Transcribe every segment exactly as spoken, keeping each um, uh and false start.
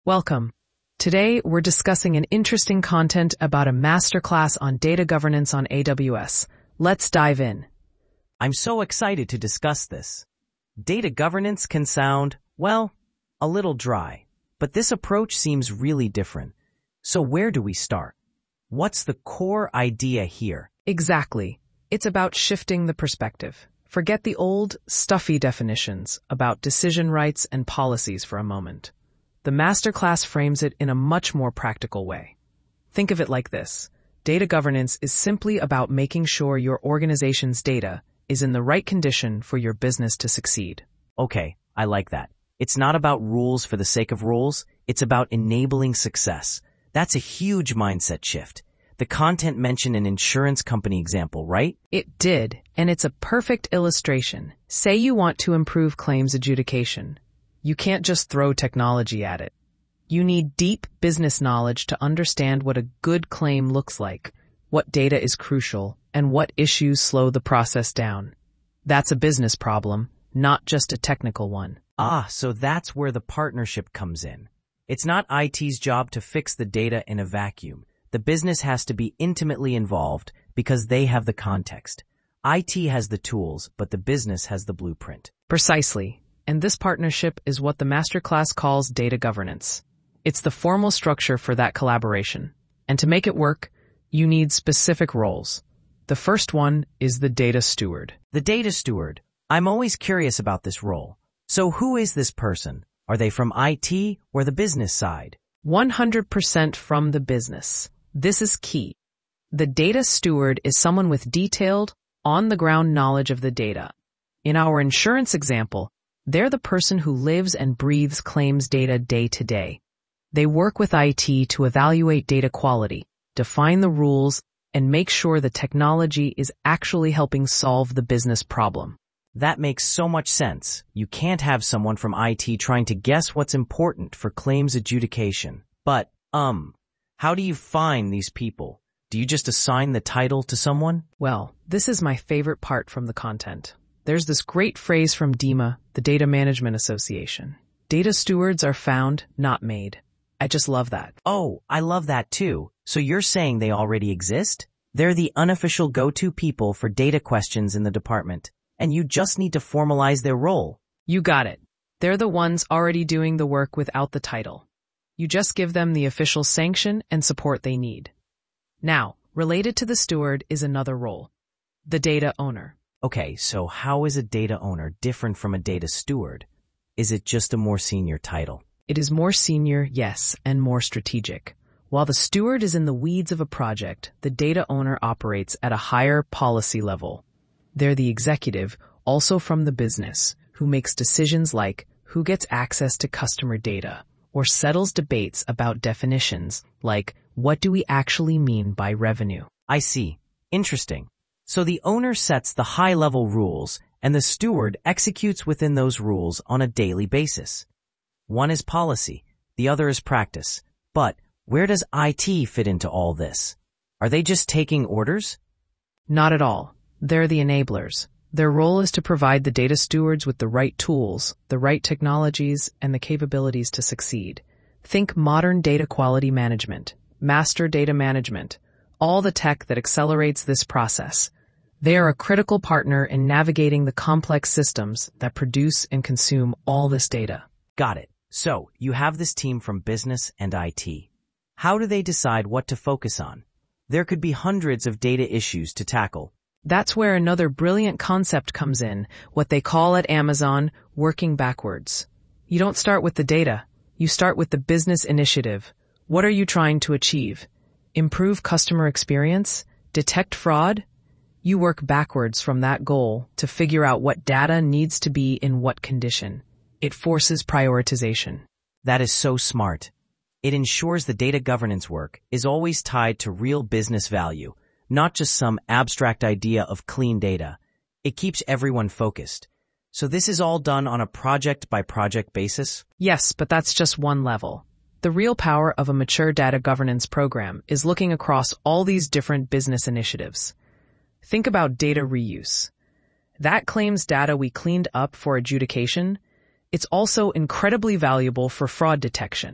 Welcome. Today, we're discussing an interesting content about a masterclass on data governance on A W S. Let's dive in. I'm so excited to discuss this. Data governance can sound, well, a little dry, but this approach seems really different. So where do we start? What's the core idea here? Exactly. It's about shifting the perspective. Forget the old, stuffy definitions about decision rights and policies for a moment. The masterclass frames it in a much more practical way. Think of it like this. Data governance is simply about making sure your organization's data is in the right condition for your business to succeed. Okay, I like that. It's not about rules for the sake of rules, it's about enabling success. That's a huge mindset shift. The content mentioned an insurance company example, right? It did, and it's a perfect illustration. Say you want to improve claims adjudication. You can't just throw technology at it. You need deep business knowledge to understand what a good claim looks like, what data is crucial, and what issues slow the process down. That's a business problem, not just a technical one. Ah, so that's where the partnership comes in. It's not I T's job to fix the data in a vacuum. The business has to be intimately involved because they have the context. I T has the tools, but the business has the blueprint. Precisely. And this partnership is what the masterclass calls data governance. It's the formal structure for that collaboration. And to make it work, you need specific roles. The first one is the data steward. The data steward. I'm always curious about this role. So who is this person? Are they from I T or the business side? one hundred percent from the business. This is key. The data steward is someone with detailed, on-the-ground knowledge of the data. In our insurance example, they're the person who lives and breathes claims data day to day. They work with I T to evaluate data quality, define the rules, and make sure the technology is actually helping solve the business problem. That makes so much sense. You can't have someone from I T trying to guess what's important for claims adjudication. But, um, how do you find these people? Do you just assign the title to someone? Well, this is my favorite part from the content. There's this great phrase from D M A, the Data Management Association. Data stewards are found, not made. I just love that. Oh, I love that too. So you're saying they already exist? They're the unofficial go-to people for data questions in the department, and you just need to formalize their role. You got it. They're the ones already doing the work without the title. You just give them the official sanction and support they need. Now, related to the steward is another role, the data owner. Okay, so how is a data owner different from a data steward? Is it just a more senior title? It is more senior, yes, and more strategic. While the steward is in the weeds of a project, the data owner operates at a higher policy level. They're the executive, also from the business, who makes decisions like who gets access to customer data, or settles debates about definitions like what do we actually mean by revenue. I see. Interesting. So the owner sets the high-level rules, and the steward executes within those rules on a daily basis. One is policy, the other is practice. But where does I T fit into all this? Are they just taking orders? Not at all. They're the enablers. Their role is to provide the data stewards with the right tools, the right technologies, and the capabilities to succeed. Think modern data quality management, master data management, all the tech that accelerates this process. They are a critical partner in navigating the complex systems that produce and consume all this data. Got it. So, you have this team from business and I T. How do they decide what to focus on? There could be hundreds of data issues to tackle. That's where another brilliant concept comes in, what they call at Amazon, working backwards. You don't start with the data. You start with the business initiative. What are you trying to achieve? Improve customer experience? Detect fraud? You work backwards from that goal to figure out what data needs to be in what condition. It forces prioritization. That is so smart. It ensures the data governance work is always tied to real business value, not just some abstract idea of clean data. It keeps everyone focused. So this is all done on a project-by-project basis? Yes, but that's just one level. The real power of a mature data governance program is looking across all these different business initiatives. Think about data reuse. That claims data we cleaned up for adjudication. It's also incredibly valuable for fraud detection.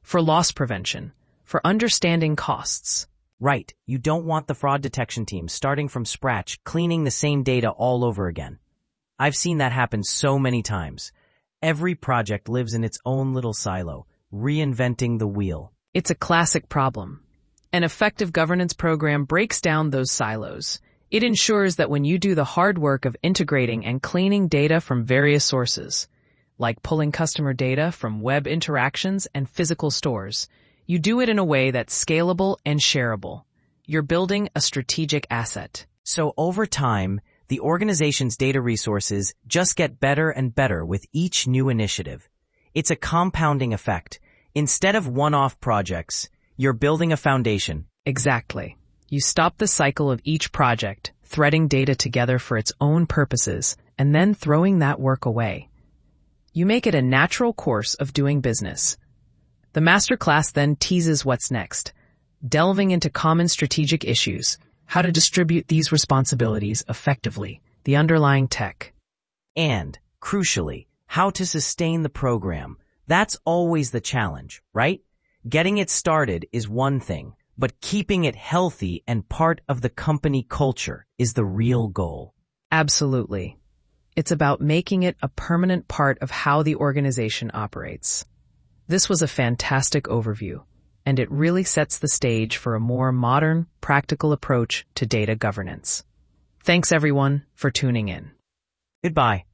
for loss prevention, for understanding costs. Right, you don't want the fraud detection team starting from scratch, cleaning the same data all over again. I've seen that happen so many times. Every project lives in its own little silo, reinventing the wheel. It's a classic problem. An effective governance program breaks down those silos. It ensures that when you do the hard work of integrating and cleaning data from various sources, like pulling customer data from web interactions and physical stores, you do it in a way that's scalable and shareable. You're building a strategic asset. So over time, the organization's data resources just get better and better with each new initiative. It's a compounding effect. Instead of one-off projects, you're building a foundation. Exactly. You stop the cycle of each project, threading data together for its own purposes, and then throwing that work away. You make it a natural course of doing business. The masterclass then teases what's next, delving into common strategic issues, how to distribute these responsibilities effectively, the underlying tech. And, crucially, how to sustain the program. That's always the challenge, right? Getting it started is one thing, but keeping it healthy and part of the company culture is the real goal. Absolutely. It's about making it a permanent part of how the organization operates. This was a fantastic overview, and it really sets the stage for a more modern, practical approach to data governance. Thanks everyone for tuning in. Goodbye.